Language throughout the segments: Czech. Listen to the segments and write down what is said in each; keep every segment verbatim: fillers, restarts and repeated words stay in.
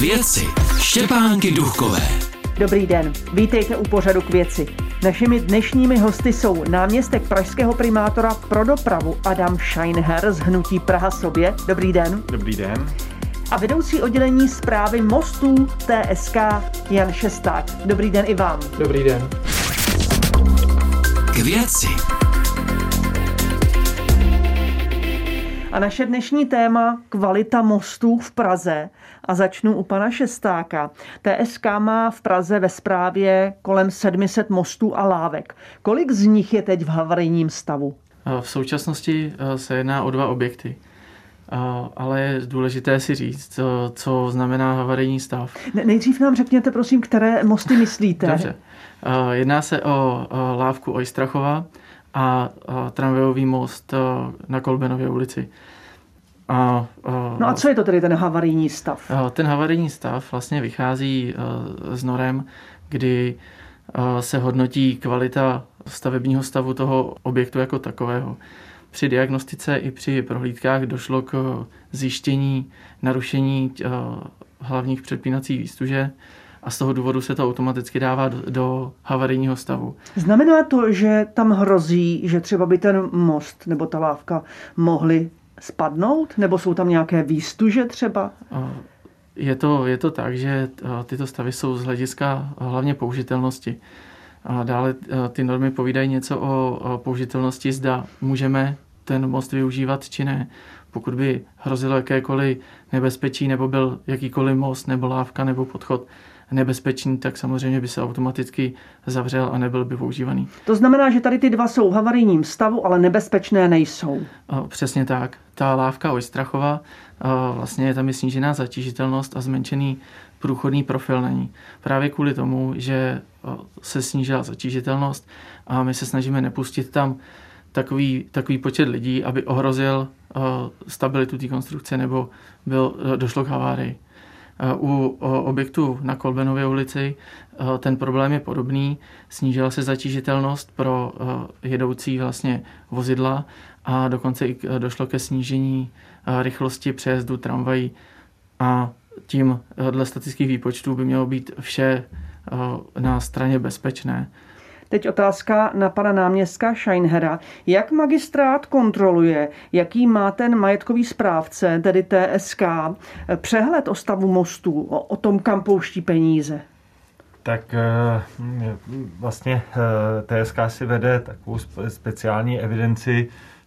věci Štěpánky Duchkové. Dobrý den, vítejte u pořadu K věci. Našimi dnešními hosty jsou náměstek pražského primátora pro dopravu Adam Scheinher z hnutí Praha sobě. Dobrý den. Dobrý den. A vedoucí oddělení správy mostů T S K Jan Šesták. Dobrý den i vám. Dobrý den. K věci. A naše dnešní téma kvalita mostů v Praze. A začnu u pana Šestáka. T S K má v Praze ve správě kolem sedm set mostů a lávek. Kolik z nich je teď v havarijním stavu? V současnosti se jedná o dva objekty. Ale je důležité si říct, co znamená havarijní stav. Ne, nejdřív nám řekněte, prosím, které mosty myslíte. Dobře. Jedná se o lávku Oistrachova a tramvajový most na Kolbenově ulici. A, no a co je to tedy ten havarijní stav? Ten havarijní stav vlastně vychází z norem, kdy se hodnotí kvalita stavebního stavu toho objektu jako takového. Při diagnostice i při prohlídkách došlo k zjištění narušení hlavních předpínacích výstuže a z toho důvodu se to automaticky dává do, do havarijního stavu. Znamená to, že tam hrozí, že třeba by ten most nebo ta lávka mohly spadnout? Nebo jsou tam nějaké výstuže třeba? Je to, je to tak, že tyto stavy jsou z hlediska hlavně použitelnosti. A dále ty normy povídají něco o použitelnosti, zda můžeme ten most využívat či ne. Pokud by hrozilo jakékoliv nebezpečí, nebo byl jakýkoliv most, nebo lávka, nebo podchod nebezpečný, tak samozřejmě by se automaticky zavřel a nebyl by používaný. To znamená, že tady ty dva jsou v havarijním stavu, ale nebezpečné nejsou. Přesně tak. Ta lávka Oistrachova, vlastně je tam je snížená zatížitelnost a zmenšený průchodný profil na ní. Právě kvůli tomu, že se snížila zatížitelnost a my se snažíme nepustit tam takový, takový počet lidí, aby ohrozil stabilitu té konstrukce nebo byl, došlo k havárii. U objektu na Kolbenově ulici ten problém je podobný. Snížila se zatížitelnost pro jedoucí vlastně vozidla a dokonce i došlo ke snížení rychlosti přejezdu tramvají a tím dle statických výpočtů by mělo být vše na straně bezpečné. Teď otázka na pana náměstka Scheinhera. Jak magistrát kontroluje, jaký má ten majetkový správce, tedy T S K, přehled o stavu mostů, o, o tom, kam pouští peníze? Tak vlastně T S K si vede takovou speciální evidenci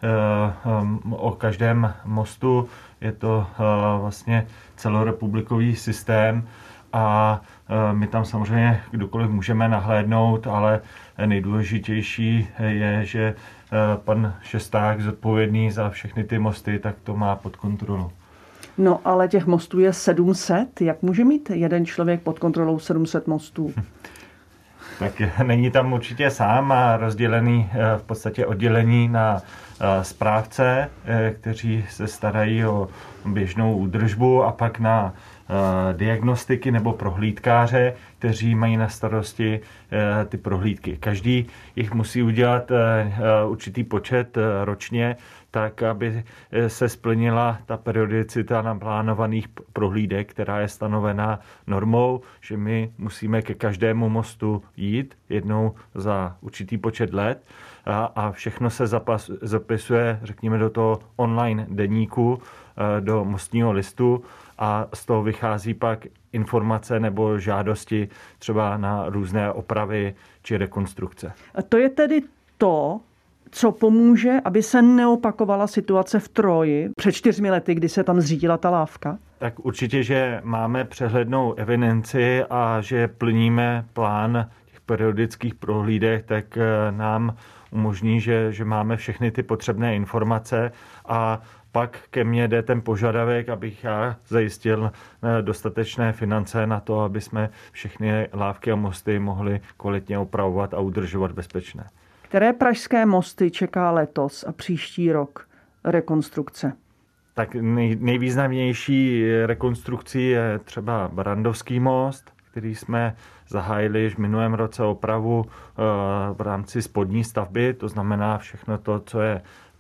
o každém mostu. Je to vlastně celorepublikový systém a my tam samozřejmě kdokoliv můžeme nahlédnout, ale nejdůležitější je, že pan Šesták, zodpovědný za všechny ty mosty, tak to má pod kontrolou. No ale těch mostů je sedm set. Jak může mít jeden člověk pod kontrolou sedm set mostů? Tak není tam určitě sám a rozdělený v podstatě oddělení na správce, kteří se starají o běžnou údržbu a pak na diagnostiky nebo prohlídkáře, kteří mají na starosti ty prohlídky. Každý jich musí udělat určitý počet ročně, tak, aby se splnila ta periodicita naplánovaných prohlídek, která je stanovená normou, že my musíme ke každému mostu jít jednou za určitý počet let a, a všechno se zapas, zapisuje, řekněme, do toho online deníku, do mostního listu a z toho vychází pak informace nebo žádosti třeba na různé opravy či rekonstrukce. A to je tedy to, co pomůže, aby se neopakovala situace v Troji před čtyřmi lety, kdy se tam zřídila ta lávka? Tak určitě, že máme přehlednou evidenci a že plníme plán těch periodických prohlídek, tak nám umožní, že, že máme všechny ty potřebné informace a pak ke mně jde ten požadavek, abych já zajistil dostatečné finance na to, aby jsme všechny lávky a mosty mohli kvalitně opravovat a udržovat bezpečné. Které pražské mosty čeká letos a příští rok rekonstrukce? Tak nej, nejvýznamnější rekonstrukcí je třeba Barrandovský most, který jsme zahájili již v minulém roce opravu v rámci spodní stavby, to znamená všechno to, co je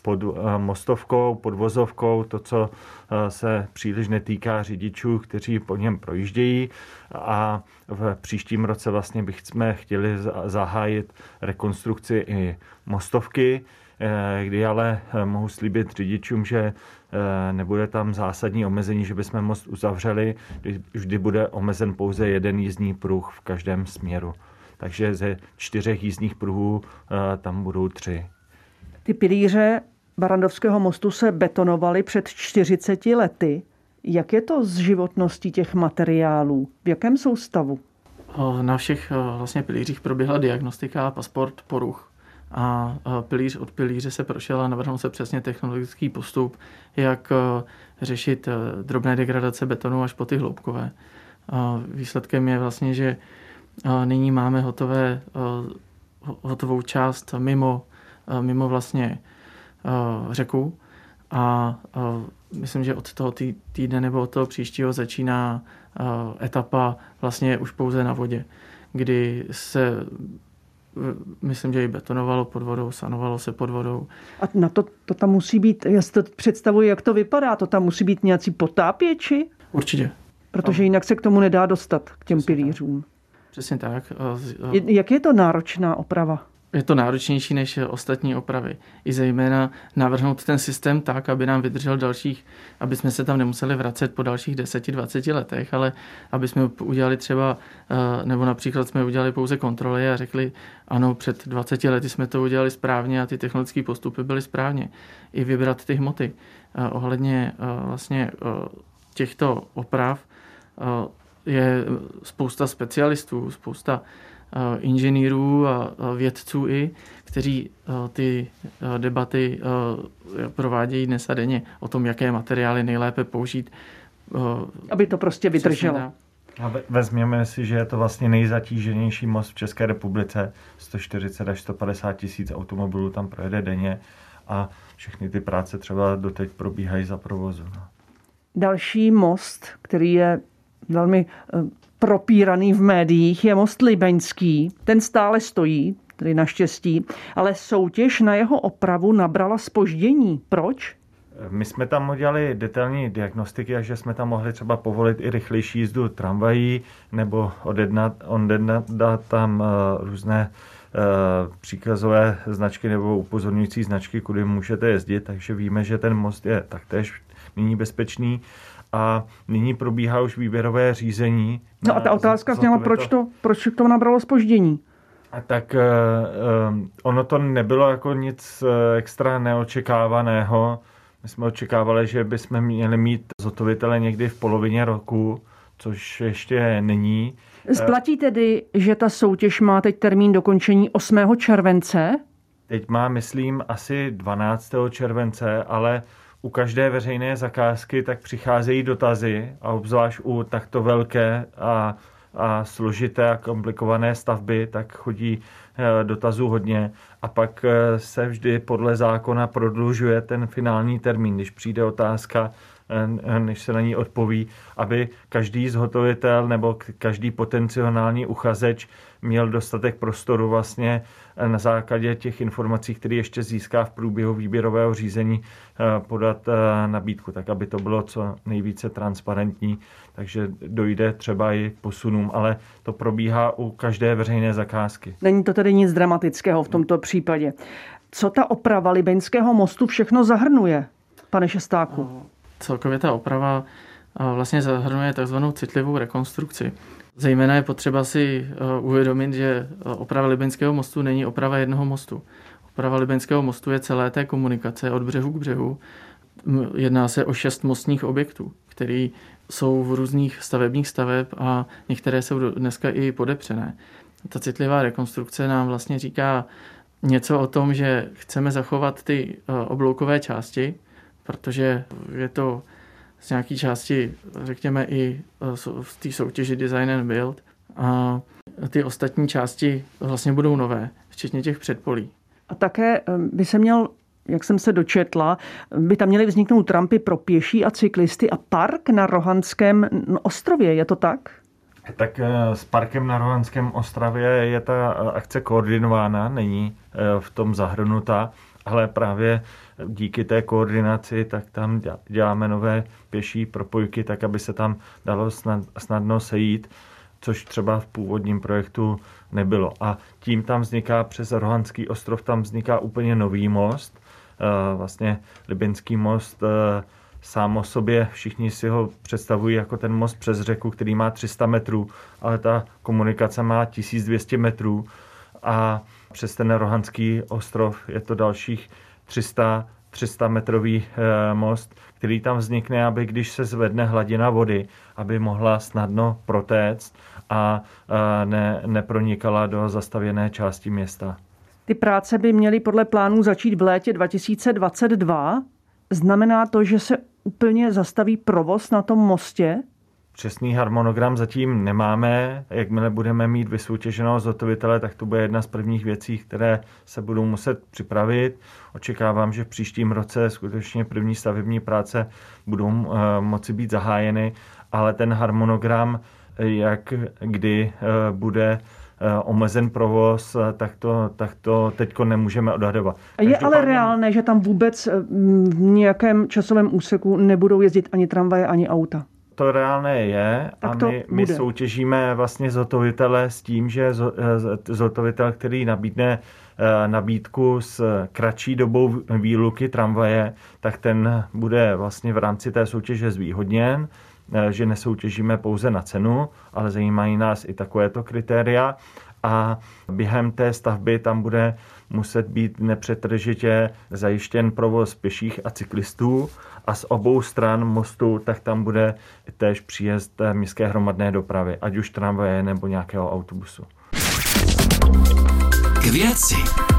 pod mostovkou, pod vozovkou, to, co se příliš netýká řidičů, kteří po něm projíždějí. A v příštím roce vlastně bychom chtěli zahájit rekonstrukci i mostovky, kdy ale mohu slíbit řidičům, že nebude tam zásadní omezení, že bychom most uzavřeli, vždy bude omezen pouze jeden jízdní pruh v každém směru. Takže ze čtyřech jízdních pruhů tam budou tři. Ty pilíře Barrandovského mostu se betonovaly před čtyřiceti lety. Jak je to s životností těch materiálů? V jakém jsou stavu? Na všech vlastně pilířích proběhla diagnostika a pasport poruch. A pilíř od pilíře se prošel a navrhnul se přesně technologický postup, jak řešit drobné degradace betonu až po ty hloubkové. Výsledkem je vlastně, že nyní máme hotové, hotovou část mimo, mimo vlastně řeku a myslím, že od toho týdne nebo od toho příštího začíná etapa vlastně už pouze na vodě, kdy se myslím, že i betonovalo pod vodou, sanovalo se pod vodou. A na to, to tam musí být, já si to představuji, jak to vypadá, to tam musí být nějací potápěči? Určitě. Protože jinak se k tomu nedá dostat, k těm Přesně pilířům. Tak. Přesně tak. Jak je to náročná oprava? Je to náročnější než ostatní opravy. I zejména navrhnout ten systém tak, aby nám vydržel dalších, aby jsme se tam nemuseli vracet po dalších deseti dvaceti letech, ale aby jsme udělali třeba, nebo například jsme udělali pouze kontroly a řekli, ano, před dvaceti lety jsme to udělali správně a ty technologické postupy byly správně. I vybrat ty hmoty. Ohledně vlastně těchto oprav je spousta specialistů, spousta inženýrů a vědců i, kteří ty debaty provádějí dnes a denně o tom, jaké materiály nejlépe použít. Aby to prostě vydrželo. A vezměme si, že je to vlastně nejzatíženější most v České republice. sto čtyřicet až sto padesát tisíc automobilů tam projede denně a všechny ty práce třeba doteď probíhají za provozu. Další most, který je velmi propíraný v médiích, je most Libeňský. Ten stále stojí, tedy naštěstí, ale soutěž na jeho opravu nabrala zpoždění. Proč? My jsme tam udělali detailní diagnostiky, takže jsme tam mohli třeba povolit i rychlejší jízdu tramvají nebo odjednat, odjednat tam uh, různé uh, příkazové značky nebo upozorňující značky, kudy můžete jezdit, takže víme, že ten most je taktéž nyní bezpečný. A nyní probíhá už výběrové řízení. No a ta otázka zněla, proč to, proč to nabralo zpoždění? A tak uh, ono to nebylo jako nic uh, extra neočekávaného. My jsme očekávali, že bychom měli mít zhotovitele někdy v polovině roku, což ještě není. Splatí tedy, že ta soutěž má teď termín dokončení osmého července? Teď má, myslím, asi dvanáctého července, ale u každé veřejné zakázky tak přicházejí dotazy a obzvlášť u takto velké a, a složité a komplikované stavby, tak chodí dotazů hodně a pak se vždy podle zákona prodlužuje ten finální termín, když přijde otázka, než se na ní odpoví, aby každý zhotovitel nebo každý potenciální uchazeč měl dostatek prostoru vlastně na základě těch informací, které ještě získá v průběhu výběrového řízení, podat nabídku, tak aby to bylo co nejvíce transparentní, takže dojde třeba i k posunům, ale to probíhá u každé veřejné zakázky. Není to tedy nic dramatického v tomto případě. Co ta oprava Libeňského mostu všechno zahrnuje, pane Šestáku? Celkově ta oprava vlastně zahrnuje takzvanou citlivou rekonstrukci. Zejména je potřeba si uvědomit, že oprava Libeňského mostu není oprava jednoho mostu. Oprava Libeňského mostu je celé té komunikace od břehu k břehu. Jedná se o šest mostních objektů, které jsou v různých stavebních staveb a některé jsou dneska i podepřené. Ta citlivá rekonstrukce nám vlastně říká něco o tom, že chceme zachovat ty obloukové části, protože je to z nějaké části, řekněme, i v té soutěži Design and Build. A ty ostatní části vlastně budou nové, včetně těch předpolí. A také by se měl, jak jsem se dočetla, by tam měly vzniknout rampy pro pěší a cyklisty a park na Rohanském ostrově. Je to tak? Tak s parkem na Rohanském ostrově je ta akce koordinována, není v tom zahrnuta, ale právě díky té koordinaci, tak tam děláme nové pěší propojky, tak aby se tam dalo snad, snadno sejít, což třeba v původním projektu nebylo. A tím tam vzniká přes Rohanský ostrov, tam vzniká úplně nový most, vlastně Libinský most sám o sobě, všichni si ho představují jako ten most přes řeku, který má tři sta metrů, ale ta komunikace má tisíc dvě stě metrů a přes ten Rohanský ostrov je to dalších tři sta metrový most, který tam vznikne, aby když se zvedne hladina vody, aby mohla snadno protéct a ne, nepronikala do zastavěné části města. Ty práce by měly podle plánů začít v létě dva tisíce dvacet dva. Znamená to, že se úplně zastaví provoz na tom mostě? Přesný harmonogram zatím nemáme. Jakmile budeme mít vysoutěženého zhotovitele, tak to bude jedna z prvních věcí, které se budou muset připravit. Očekávám, že v příštím roce skutečně první stavební práce budou uh, moci být zahájeny, ale ten harmonogram, jak kdy uh, bude omezen provoz, tak to, tak to teďko nemůžeme odhadovat. Je ale reálné, že tam vůbec v nějakém časovém úseku nebudou jezdit ani tramvaje, ani auta? To reálné je tak a my, my soutěžíme vlastně zhotovitele s tím, že zhotovitel, který nabídne nabídku s kratší dobou výluky tramvaje, tak ten bude vlastně v rámci té soutěže zvýhodněn, že nesoutěžíme pouze na cenu, ale zajímají nás i takovéto kritéria a během té stavby tam bude muset být nepřetržitě zajištěn provoz pěších a cyklistů a z obou stran mostu tak tam bude též příjezd městské hromadné dopravy, ať už tramvaje nebo nějakého autobusu. K věci.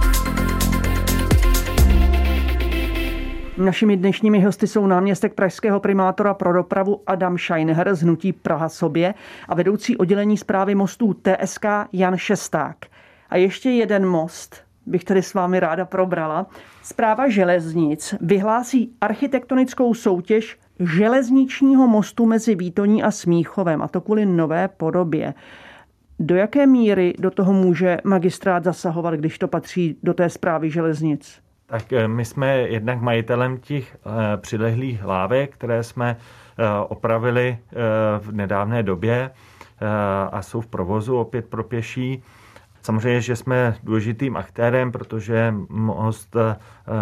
Našimi dnešními hosty jsou náměstek pražského primátora pro dopravu Adam Scheinher z hnutí Praha sobě a vedoucí oddělení správy mostů T S K Jan Šesták. A ještě jeden most bych tedy s vámi ráda probrala. Správa železnic vyhlásí architektonickou soutěž železničního mostu mezi Výtoní a Smíchovem, a to kvůli nové podobě. Do jaké míry do toho může magistrát zasahovat, když to patří do té správy železnic? Tak my jsme jednak majitelem těch e, přilehlých lávek, které jsme e, opravili e, v nedávné době e, a jsou v provozu opět pro pěší. Samozřejmě, že jsme důležitým aktérem, protože most e,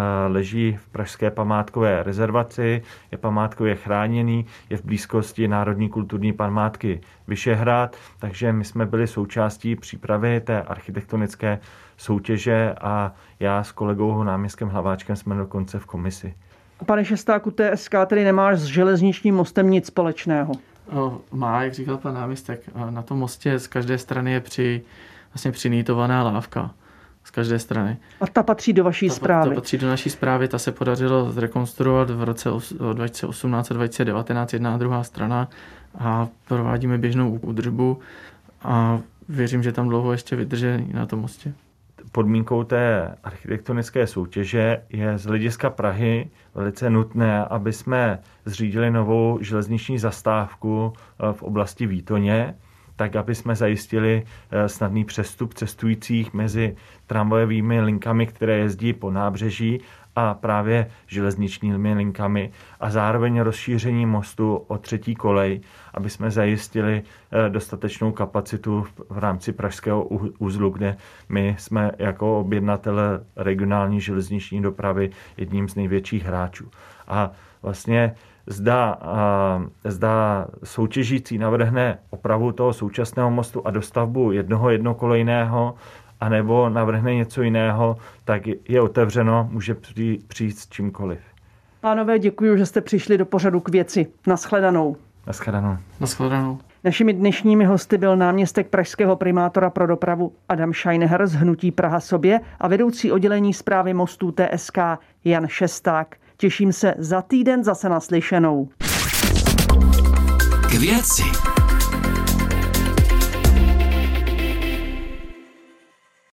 leží v pražské památkové rezervaci, je památkově chráněný, je v blízkosti Národní kulturní památky Vyšehrad, takže my jsme byli součástí přípravy té architektonické soutěže a já s kolegou náměstkem Hlaváčkem jsme dokonce v komisi. Pane Šestáku, T S K tedy nemá s železničním mostem nic společného? Má, jak říkal pan náměstek, na tom mostě z každé strany je při, vlastně přinýtovaná lávka. Z každé strany. A ta patří do vaší ta, správy? Ta patří do naší správy, ta se podařilo zrekonstruovat v roce dva tisíce osmnáct a dva tisíce devatenáct, jedna a druhá strana a provádíme běžnou údržbu a věřím, že tam dlouho ještě vydrží na tom mostě. Podmínkou té architektonické soutěže je z hlediska Prahy velice nutné, aby jsme zřídili novou železniční zastávku v oblasti Výtoně, tak aby jsme zajistili snadný přestup cestujících mezi tramvajovými linkami, které jezdí po nábřeží a právě železničními linkami a zároveň rozšíření mostu o třetí kolej, aby jsme zajistili dostatečnou kapacitu v rámci pražského uzlu, kde my jsme jako objednatele regionální železniční dopravy jedním z největších hráčů. A vlastně Zda, zda soutěžící navrhne opravu toho současného mostu a dostavbu jednoho jednokolejného, anebo navrhne něco jiného, tak je otevřeno, může přijít s čímkoliv. Pánové, děkuji, že jste přišli do pořadu K věci. Naschledanou. Naschledanou. Naschledanou. Našimi dnešními hosty byl náměstek pražského primátora pro dopravu Adam Scheinher z hnutí Praha sobě a vedoucí oddělení správy mostů T S K Jan Šesták. Těším se za týden zase naslyšenou. K věci.